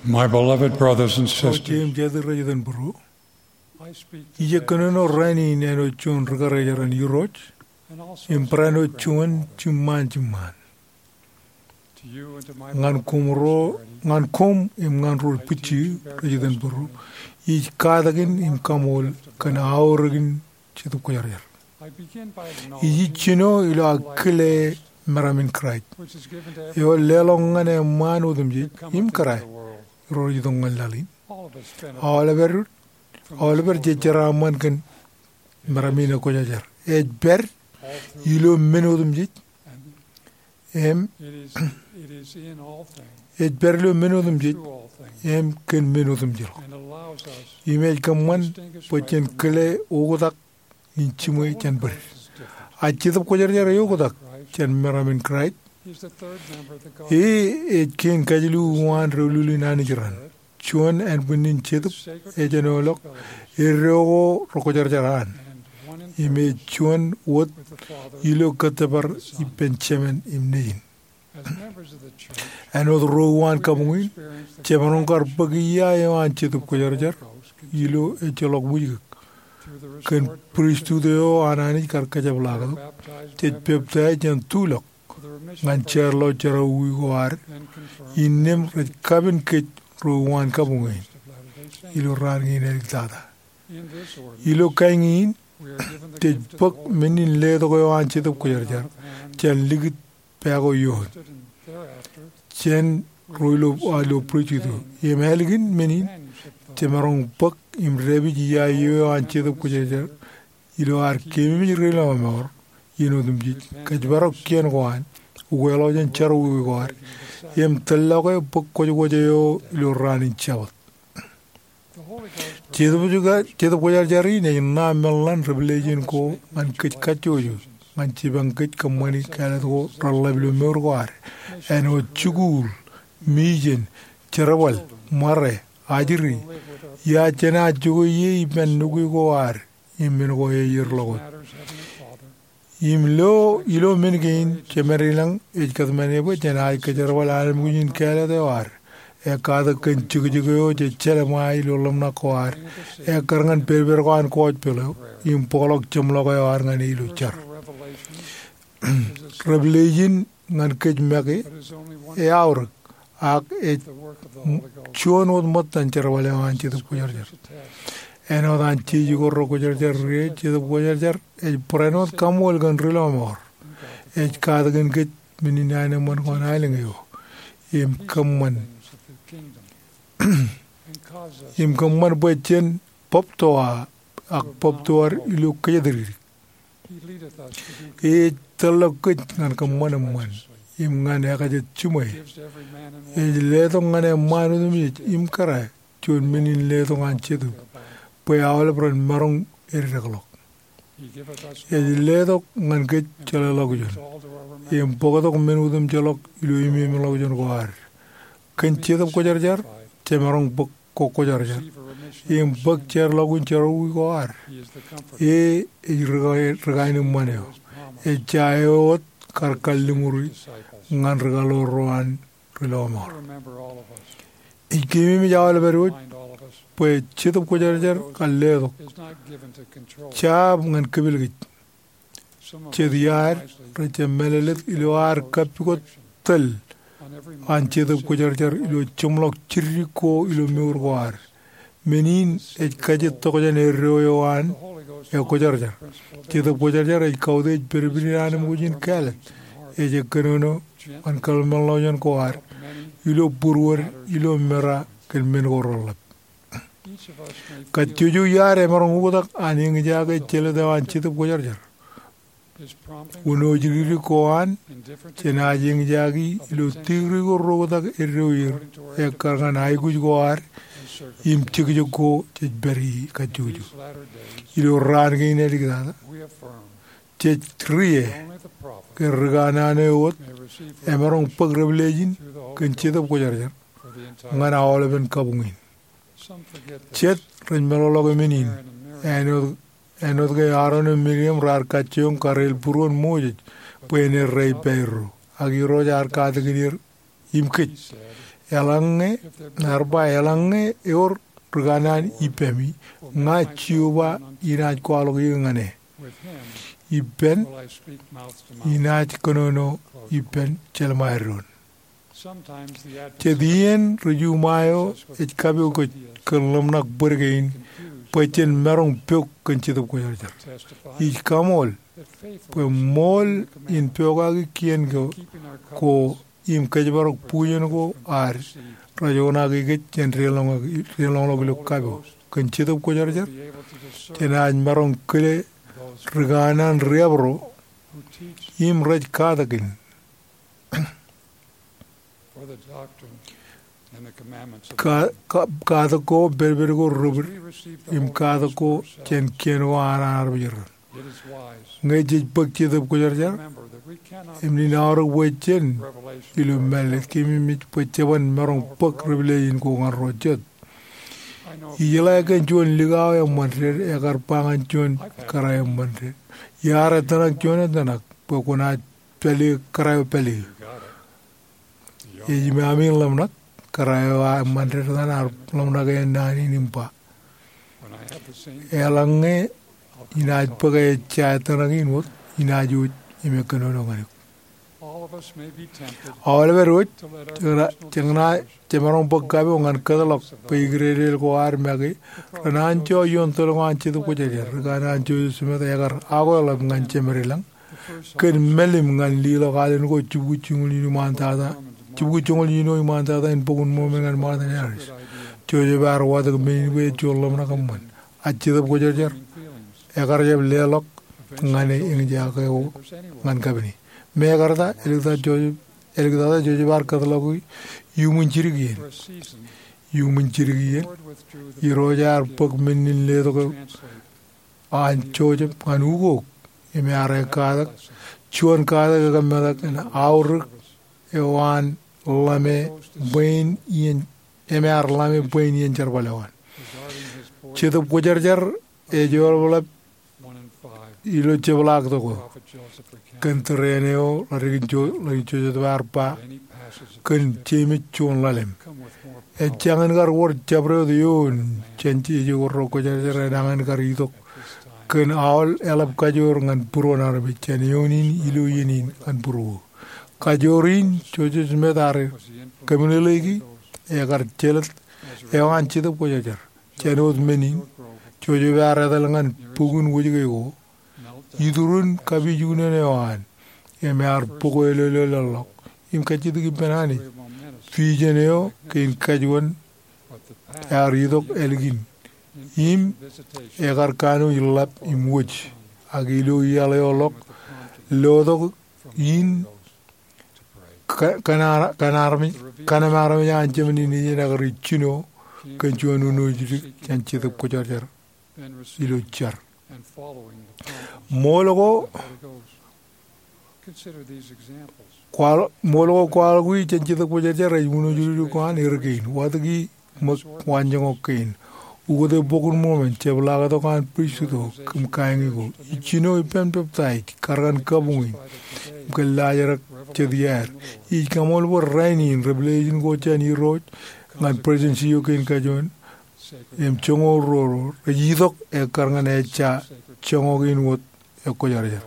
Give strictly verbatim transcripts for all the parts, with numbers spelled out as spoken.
My beloved brothers and How sisters, James Jadar Rajadan Buru. I speak Ije today kanono rani neno chun ragarajaran yuroj. and also Imprano speak chun chuman chuman. to you and to my Ngan beloved kumro posterity. ngan kum im ngan rul pichi Rajadan Buru. Ij kadagin im kamol kan auragin chitu koyarjar. I begin by Iji acknowledging chino ilo akile meramin kraj. which is given to Yo everyone lelong ngane manu dum ji who come im into karai. the world. Roji dong ngalali. All of us benefit Oliver from Oliver this jejara man kan meramina koyarjar. Ej ber all through ilo menu dum ji and em it is it is in all things, ej ber lo menu dum ji through all things, em ken menu dum ji. and allows us Imej kamman distinguish pochen right from kele ogodak inchimo wrong. chan ber. Christ is different. Achitab koyarjar yogodak Christ, chan meramin kraj. he's the third member of the Godhead. E ej ken kajilu wan rululi nani jiran. Chuan and bunin cheduk Sacred ejanolok responsibilities irrego rokojarjaran. and one in Ime chuan wot with the Father ilo katabar ipenchemen imnein. as members of the church. Anod rowan we can kamunguin experience the chemanon kar grace bagiya yawan chetup of the kojarjar Holy Ghost ilo echolok bujik. through the Ken restored priestudeo anani kar kajablaga. baptized Tet members peptai jan tulok for the remission ngan of our cherlo chera uigoar and confirmed inem kabin kech rowan kamunguin of Latter-day Saints. ilo rangin eliktada. In this ordinance, Ilo kaingin we are given the tej gift of the pak Holy menin ledo ko yawan chetup Ghost, laying kojarjar on of hands, chan ligit pago yon. trusted, and thereafter Chen roilo alo prechido. Yem helgin menin companionship of the temarong pak im rebi ya yo anche do kujejer ilo ar kemi relo amor yino dum ji kajbaro kien goan uwelo jen charo wi goar yem tella ko pak ko jo yo ilo ranin chawat The Holy Ghost chedo juga chedo ko jar jari ne na melan revelation ko an kach kacho yo man ci bang kach kamani kala ko rallablo mor goar en o chugul mijen charawal mare ajiri live with our ya chena chugo ye ben nugu go ar imin go ye yir logo matters, Heavenly Father. im lo ilo min gain chemerilang ej kat mane bo chena ay kajar wala al mugin kala de war e ka da kan chugo chugo yo je chere mai lo lom na ko ar e karangan per per ko an ko pelo im polok chem lo go ar ngani lu char Personal revelation is a revelation ngan kej mege but is only one e aur ak e of the work of the Holy Ghost. chuon od matan char wala an che ko jar jar eno dan chi ji gorro ko jar jar re chi ko jar jar e prenot kamol gan rilo amor e ka da gan get minina ne mon ko na le yo im kamman im kamman bo chen pop to a ak pop to ar ilu ke dri e talo ko ngan kamman man im ngan ya ka je chumai e le to ngan manu mi im kara chun minin le to ngan chedu po ya ole bron marong erreglo e le to ngan ke chala lo gun im pogo to menu dum chalok ilu mi mi lo gun ko ar kan chedu ko jar jar te marong bok ko ko jar jar im bok cher lo gun cher u ko ar e e regai ni maneo e chayo kar kallimuri ngan regalo roan relo amor e kimi mi jawal beru pues chetu ko jar jar kalledo cha ngan kebil git chediyar reche melelet iloar kapiko tel an chetu ko jar jar ilo chumlok chirri ko ilo meur ko ar menin e kaje to ko jane royo an e ko jar jar chetu ko jar jar e kaude berbirani mujin kala e je kenono an kalmal lo jon ko ar ilo burwor ilo mera kel men ko rolap katjuju yare marong udak ani ngijaga chele da an chetu ko jar jar uno jiri ko an chena jing jagi ilo tigri ko roda eroir e kargan ay guj ko ar im tigju ko che beri katjuju ilo ran ge ne digda che trie ke rgana ne ot e marong pag revelation kan chetu ko jar jar ngana ole ben kabungin chet ren melologo menin eno eno ge aron miriam rar kachon karel puron moje puene rei perro agiro jar ka de gir imkit yalange narba yalange yor ruganan ipemi nga chiuba ina kwalo ngane ipen ina konono ipen chelmairon Chedien rujumayo et kabe ko kolom nak burgein pachen merong puk kenchitu ko jar ich kamol pe mol in pyoga kien go ko im kajbarok puyen go ar rajona ge chen relong relong lo kabe kenchitu ko jar jar tena merong kle reganan rebro im raj kadagin Kada ko berber ko rubber im kada ko chen ken wana arbir ngai jij bakti dab ko jar jar im ni naru wechen ilu mel kimi mit pachewan marong pak reblein ko ngar rojet yela kan jon ligaw ya manre agar pangan jon karay manre yara tanak jon tanak pokona peli karay peli Iji amin lamnak karayawa mandir tanar lamnak e nani nimpa. Elange inaj pagai chaitanagi inwot inaj uj ime kanono ngani. All of it, Changna, Chamarong Pagabi, and Kadalok, Pigre, Goar Magi, Ranancho, Yontoloanchi, the Pujager, Ganancho, Smith, Agar, Awal of Ganchemerilang, Ken Melim, and Lilo Garden go to Wuchung Mantada. Chubuchong you know Mantada and Pogun Moment and Martin Harris. Chojabar was the main way to Lomnakaman. At Chitap Gojager, Agarjab Lelok, Ngane in Jakao, Mankabini. Megarda, Elida Joj, Elida Jojabar Katalogui, human chirigi, human chirigi, Yerojar Pugmin in Ledo, and Chojab and Ugo, Emare Kadak, Chuan Kadak, Madak, and our Ewan Lame, Bain, Ian, M R Lame, Bain, Ian Charbalawan. Chitap Gojager, a Jorvolap, Ilo Chevalak Togo. Cantereneo, Larijo, Larijo de Varpa, Can Chimich Chun Lalem. A Changangar word Chabro the Yun, Chanchi, Rocojager, and Angarito, Can all Elab Kajor and Puron Arabic, and Yunin, Iluinin, and Puru. Kajorin, Chojas Medare, Community, Agar Chelet, Ewan Chitap Voyager, Chanos Menin, Chojavara Dalangan, Pugun Wujigo. Idurun kabi june ne wan emar pogo lelelok im kachidi penani fi geneo kin kajwan aridok elgin im egar kanu yilap im wuj agilo yaleolok lodok in kanar kanarmi kanamarami anjemni ni nagari chino kanjuanu no jiri chanchidok kojar ilo char Mologo qual Mologo qual we change the Pojajar, Uno Juan Irgain, Watagi Wanjangokain, who the Bogun moment, Chevalagadokan Prisudo, Kumkaingo, Ichino pen peptide, Karan Kabui, Galajar Chedier, each come all were raining, Revelation Gochani Road, and Presidency Yokin Kajon, M. Chongo Roro, Regidok, a Karganecha, Chongogin wood. Kojarja.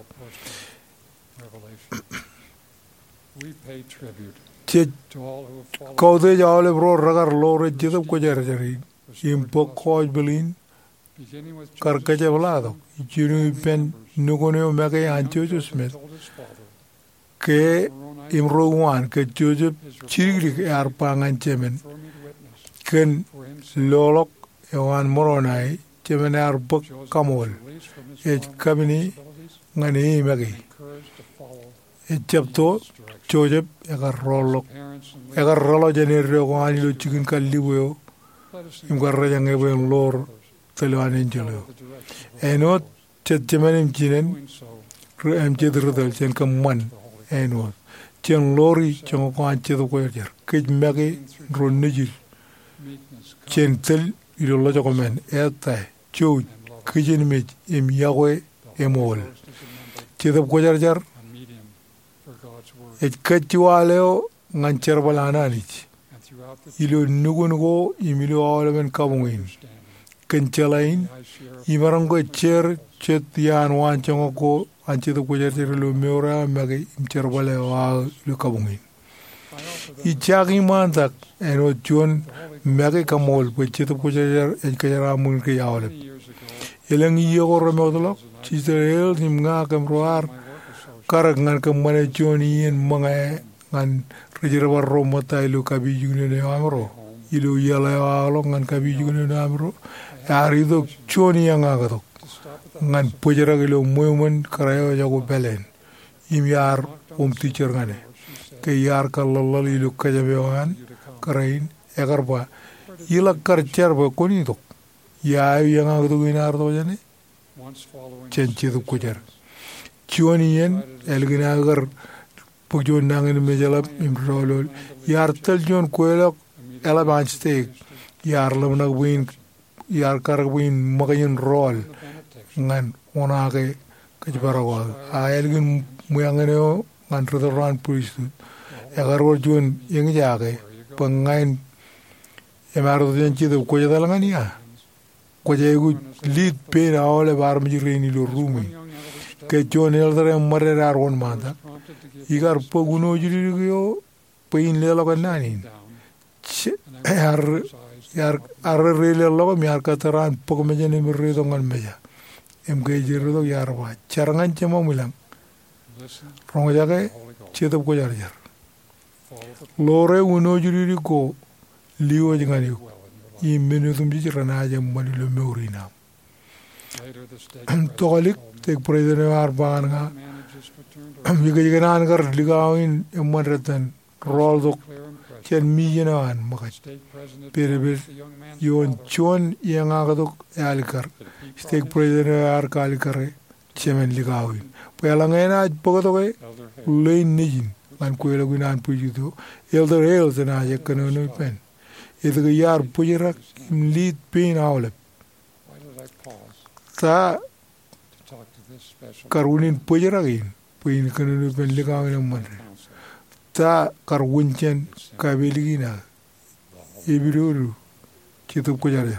Che Kode Jale bro Ragar Lore Jitop Kojarjari, Impo Koj Belin, Karkaja Vlado, Junu Pen Nugoneo Mage and Joseph Smith, Ke Imro one, Ke Joseph Chirik Arpang and Chemen, Ken Lolok, Ewan Moronai, Chemen Arbok Kamol, H. Kabini. Ngani magi echapto chojep agar rolok agar rolo jenero ko ani lo chikin kallibo im garra jange ben lor telwane jelo enot chetmenim chinen em chedrodal chen kam man enot chen lori chen ko an chedo ko yer kej magi ron nejil chen tel ilo lo ko men eta choj kejin mej em yawe emol Chidap Gojarjar, it Kachualeo, Nancher Balananich, ilo nugun go imilo awlemen kabungin kenchalain imarango cher chet yan wan chongo ko anche to kujer lo meora magi imcher bale wa lo kabungin i chagi mantak eno chon magi kamol pe chet to kujer e kajara mun ke awle elang iyo ro modlo chisel nimga kamroar karak ngan kamane choni en mga ngan rejera ro mata ilo kabi june ne amro ilo yala alo ngan kabi june ne amro arido choni yang agato ngan pojera ilo moyman karayo jago belen im yar um teacher ngane ke yar kallal ilo kajabe wan karain egarba ila karcher ba koni to ya yang agato ginar to jane chenchi to kujer choni yen elgina agar pogjon nangin mejalap imrolol yar tel jon koelak ela banchtek yar lamna win yar kar win magayin rol ngan onake kajbarawa a elgin muyangene ngan rodoran puistu agar jon yeng jage pangain emaro jen chido ko jadalangania ko jegu lead pena ole bar mijireni lo rumi ke jon eldare marerar won manda igar poguno jiriyo pain lela kananin yar yar arrele lo mi arkataran pog mejene mi redo ngal meja em ge jiro yar wa charangan chemo milang rongo jage chedo ko jar jar lore uno jiri ko liwo jingani i minutum jirana jam mali lo meurina tolik tek president arban nga Jika jika nan kar ligawin emaratan rol dok chen mijenan makat perebel yon chon yang agadok alikar state president ar kalikar chemen ligawin pelangena pogotoke lein nijin man kuela gunan pujudo elder hills na yakano no pen itu yar pujirak lead pin awlep ta karunin pujirakin puin kanu pen ligawin man ta karwunchen kabiligina ibiru kitub ko jar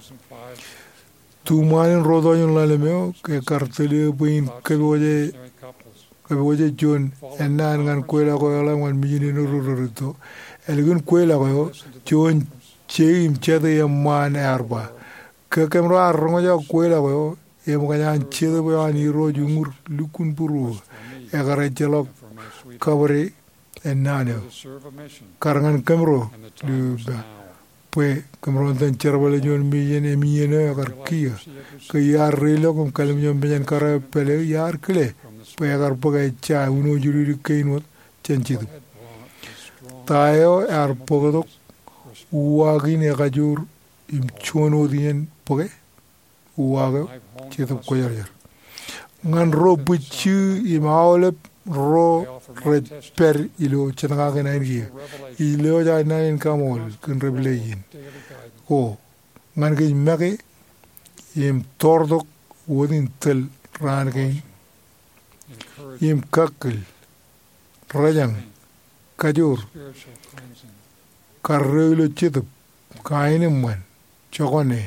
tu manen rodoyon lalemeo ke kartele puin kaboje kaboje jon enan ngan kuela ko la ngan mijini no rurito elgun kuela ko jon cheim chede yamman arba ke kemro arrongo ja kuela ko em ganyan chede bo ani roju ngur lukun puru egare jelok kabare enano karangan kemro luba pue kemro dan cerbale jon miyene miyene agar kia ke yar relo kom kalem jon benyan kara pele yar kle pue agar pagay cha uno juri keinot chenchidu tayo ar pogodok uwagin egajur im chono dien pagay uwaga chetu koyar jar ngan ro buchu imawlep ro red per ilo chenanga ke nain ki ilo ja nain kamol kun rebleyin ko ngan ke mage im tordok wodin tel ran ke im kakkel rajang kajur karrelo chetu kaine man chogone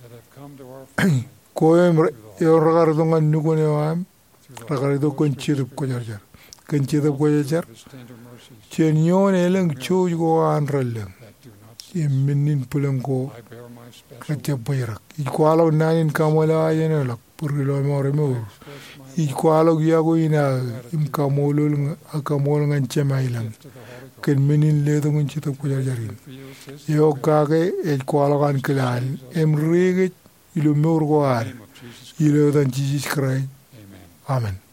koem yo ragardo ngan nugone wam ragardo kon chetu ko jar jar kenchida koyajar chenyon eleng chuj go anraleng iminin pulengo kache bayrak ikwalo nanin kamola yenela purilo more mo ikwalo yago ina im kamolul akamol ngan chemailang ken minin ledo ngan chita koyajarin yo kage el kwalo kan kilal em rege ilo morgo ar ilo dan jiji kray amen.